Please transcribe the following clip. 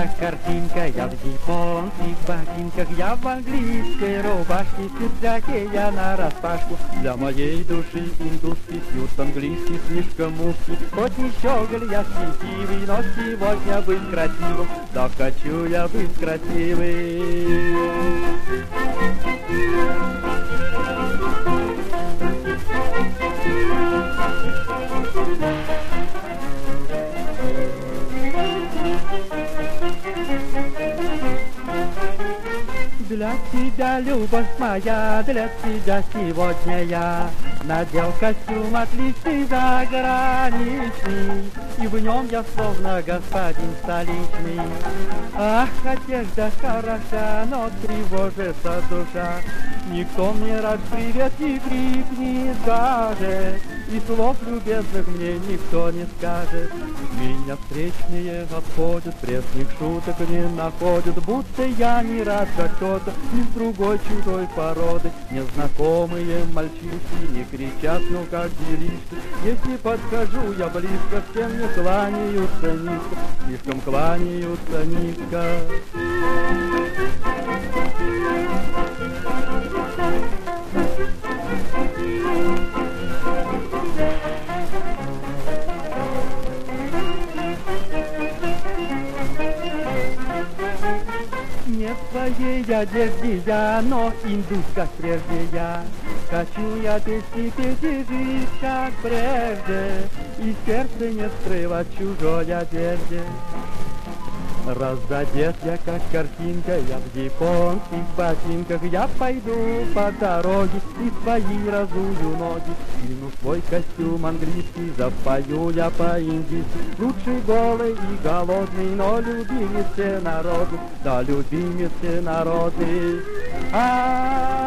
как картинка. Я в японских ботинках, я в английской рубашке, в пиджаке я нараспашку. Для моей души индусский сьют английский слишком узкий. Хоть не щеголь я счастливый, но сегодня быть красивым, да хочу я быть красивым. Для тебя, любовь моя, для тебя сегодня я надел костюм отличный заграничный, и в нем я словно господин столичный. Ах, одежда хороша, но тревожится душа. Никто мне раз привет не крикнет даже, и слов любезных мне никто не скажет. Меня встречные обходят, пресных шуток не находят, будто я не рад как-то ни с другой чужой породы. Незнакомые мальчишки не кричат, ну как делишки. Если подхожу я близко, всем мне кланяются низко, слишком кланяются низко. Не в своей одежде я, но индус, как прежде я. Хочу я песни петь и жить, как прежде, и сердце не скрывать чужой одежде. Разодет я, как картинка, я в японских ботинках. Я пойду по дороге и свои разую ноги. Скину свой костюм английский, запою я по-индийски. Лучше голый и голодный, но любимец все народы, да любимец все народы.